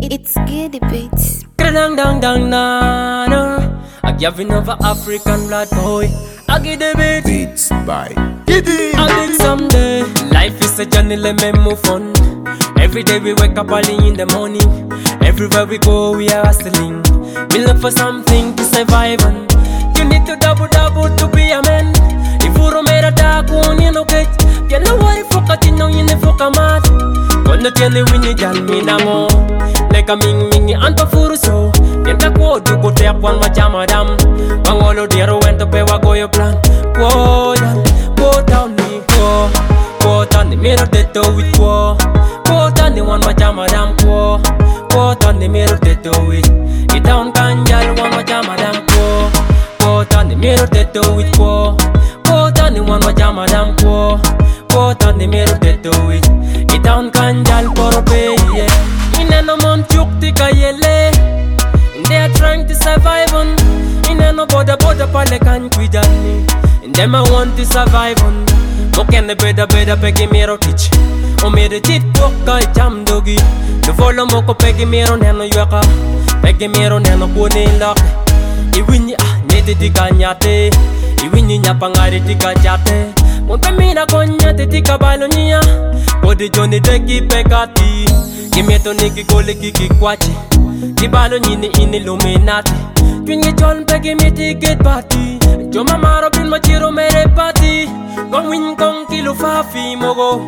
It's Giddy Beats. Dang dang dang na na. I give another African blood boy. I get the Beats by Giddy. I think someday life is a journey, let me move on. Every day we wake up early in the morning. Everywhere we go we are hustling. We look for something to survive on. You need to double to be a man. If you don't make a dark one, you know get. You know what if you cut in on you never come out. Quando tiene winnie jan mi namo. Like a ming anto furu so. Tienta ko du ko te kwan ma chama dam. Wangolo dero wento pe wa go yo plan. Wo yan, wo down ni ko. Wo down the mirror de to with ko. Wo down the one ma chama dam ko. Wo down the mirror de to with. It down kanjal one ma chama dam ko. Wo down the mirror de to with ko. Wo down the one ma chama dam ko. Wo down the mirror de to with. It down kanjal por pe yeah. No man chuk tika yele. They are trying to survive on. No border pale kan kwijani. Them I want to survive on. Moken the better pegi mero teach. O mere tit toka jam dogi. The follow moko pegi mero neno yuaka. Pegi mero neno kuni lock. Iwini nete tika nyate. Iwini nyapangari tika jate. Monte mina konyate tika balonia. Body Johnny deki pekati. Kimeto niki kole kiki kwachi. Kibalo nyini Illuminati. Twingi chon pegi miti get party. Joma maro bin machiro mere party. Gong win gong kilo fafi mogo.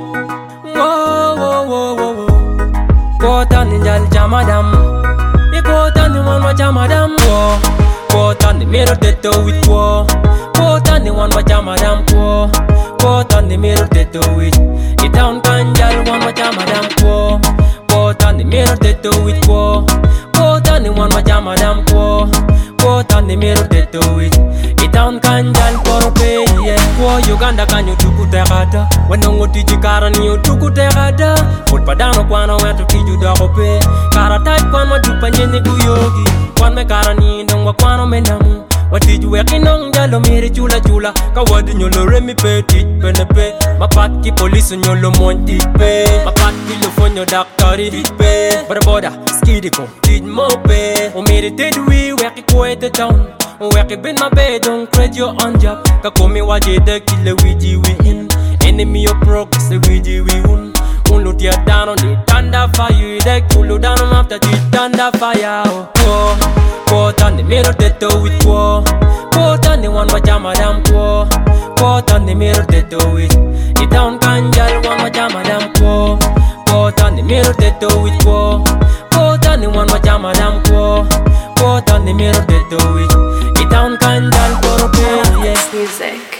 Wo. Kota ninjal jamadam. Kota ni wanwa jamadam. Kota ni mero teto with wo. Kota ni wanwa jamadam wo. Kota ni mero teto with. Itown kanjal wanwa jamadam wo. Kota ni mero teto with wo. Kota ni wanwa jamadam wo. Kota ni mero teto with. Itown kanjal porope yeah. Wo Uganda kanyo tuku tegada. Wenongo tiji karani yo tuku tegada. Fut padano kwano wento tiju dakope. Kara type kwano dupa nyenye kuyogi. Kwan me karani ndongwa kwano menamu. Watiju yakinong jalo miri chula. Kawadi nyolo remi pe tit penepe. Mapat ki police nyolo monti pe. Mapat ki lufonyo daktari tit pe. Boda skidi ko tit mo pe. O miri tedwi weki kwete town. Weki bin my bed don't credit your on job. Kakomi wajede kile wiji we in. Enemy of progress the wiji we won. Ulu tear down on the thunder fire. Dek ulu down on after the thunder fire. Oh. Kota ni mero teto with wo. Kota ni one wajama dam ko. Kota ni mero teto with. Itown kanjal one wajama dam ko. Kota ni mero teto with wo. Kota ni one wajama dam ko. Kota ni mero teto with. Itown kanjal porope yes music.